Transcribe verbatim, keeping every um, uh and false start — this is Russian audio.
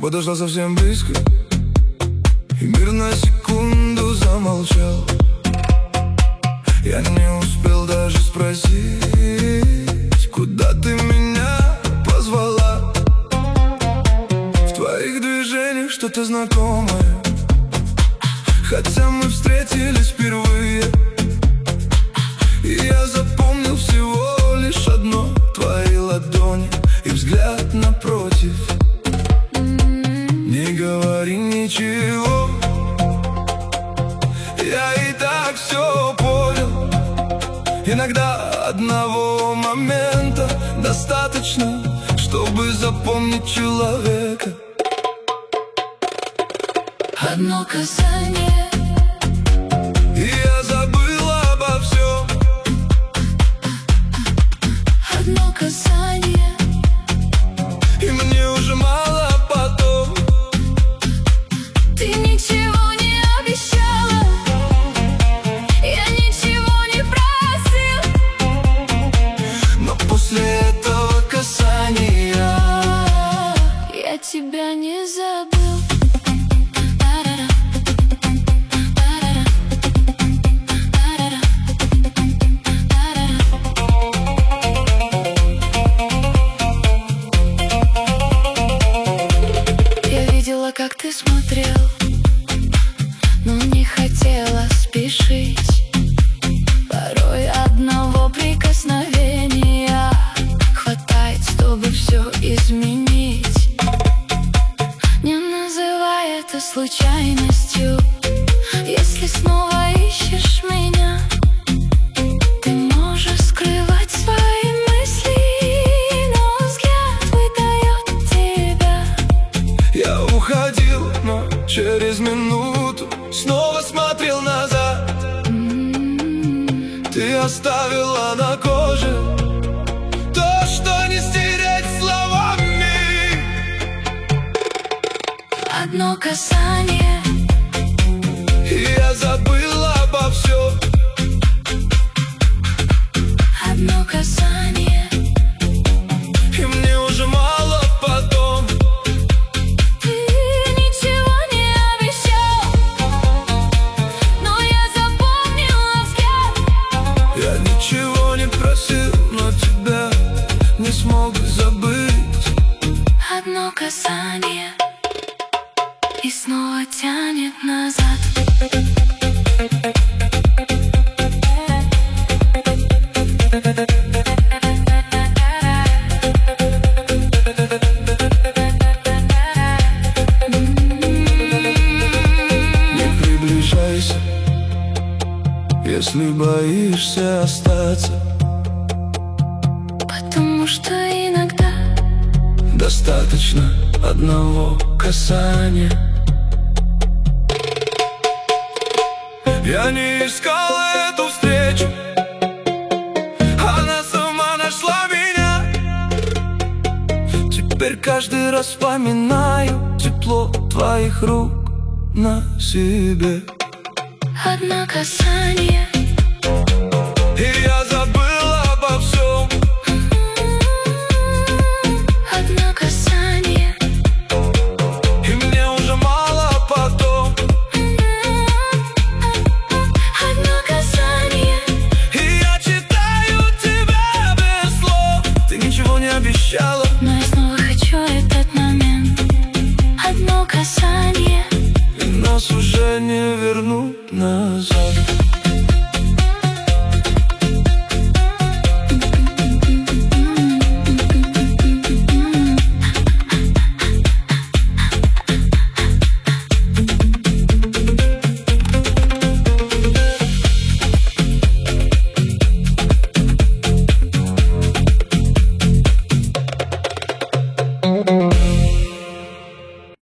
подошла совсем близко, и мир на секунду замолчал. Я не успел даже спросить, куда ты меня позвала. В твоих движениях что-то знакомое, хотя мы встретились впервые. И я запомнил всего лишь одно: твои ладони и взгляд напротив. Не говори ничего, я и так все понял. Иногда одного момента достаточно, чтобы запомнить человека. Одно касание, и я забыл обо всем. одно касание, и мне уже мало потом. ты ничего не обещала, я ничего не просил, но после этого касания я тебя не забыл. Как ты смотрел, но не хотела спешить. Порой одного прикосновения хватает, чтобы все изменить. Не называй это случайностью. Если снова ищешь меня, ты можешь скрывать свои мысли, но взгляд выдает тебя. Я уходил, но через минуту снова смотрел назад. Ты оставила на коже то, что не стереть словами. Одно касание, и я забыл обо всем. одно касание, и мне уже мало потом. ты ничего не обещал, но я запомнила взгляд. Я ничего не просил, но тебя не смог забыть. Одно касание, и снова тянет назад. Не приближайся, если боишься остаться, Потому что иногда достаточно одного касания. Я не искал эту встречу, она сама нашла меня. Теперь каждый раз вспоминаю тепло твоих рук на себе. одно касание, И я забыл обо всем. одно касание, И мне уже мало потом. одно касание, И я читаю тебя без слов. Ты ничего не обещала, но я снова хочу этот момент. Одно касание, и нас уже не вернуть.